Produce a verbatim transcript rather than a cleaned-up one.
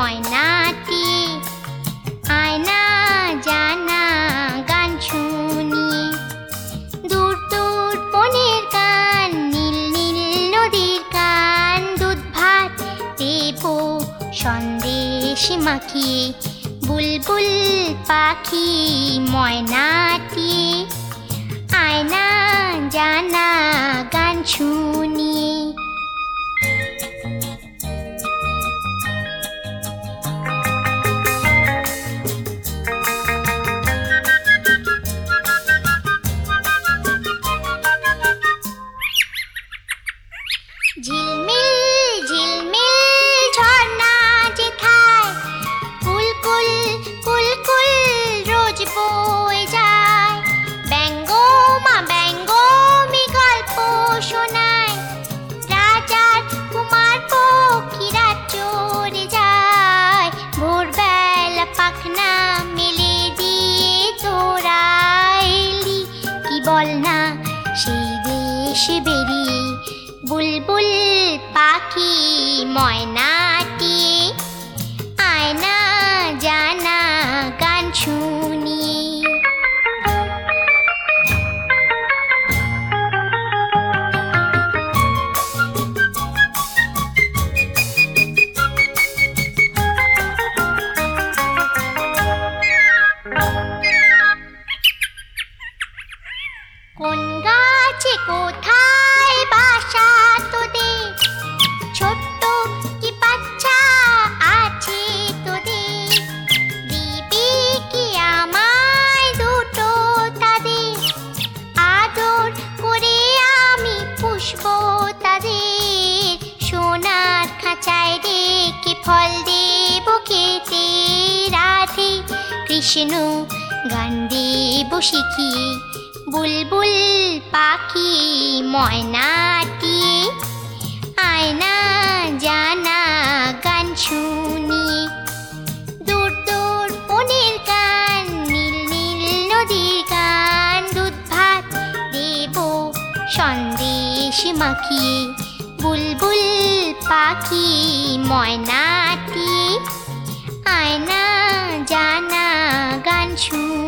ময়নাটি আয়না জানা গান শুনিয়ে দূর দূর বনের গান নীল নীল নদীর গান দুধ ভাত দেব সন্দেশ মাখিয়ে বুলবুল পাখি ময়নাটি আয়না জানা গান শুনিয়ে ঝিলমিল ঝিলমিল ঝর্ণা যেথায় কুলকুল কুলকুল রোজ বয়ে যায় ব্যঙ্গো মা ব্যঙ্গমি গল্প শোনায় রাজার কুমার পক্ষীরা চড়ে যায় ভোরবেলা পাখনা মেলে দিয়ে তোরা এলি কি বল না সেই দেশে বেরিয়ে বুলবুল পাখি ময়নাটি আয়না জানা গান শুনিয়ে কোন গাছে কোথায় বাসা তোদের ছোট্ট কি বাচ্চা আছে তোদের দিবি কি আমায় দুটো তাদের আদর করে আমি পুষবো তাদের সোনার খাঁচায় রেখে ফল দেব খেতে রাধে কৃষ্ণ গান দেব শিখিয়ে বুলবুল পাখি ময়নাটি আয়না জানা গান শুনিয়ে দূর দূর বনের গান নীল নীল নদীর গান দুধ ভাত দেব সন্দেশ মাখিয়ে বুলবুল পাখি ময়নাটি আয়না জানা গান শুনিয়ে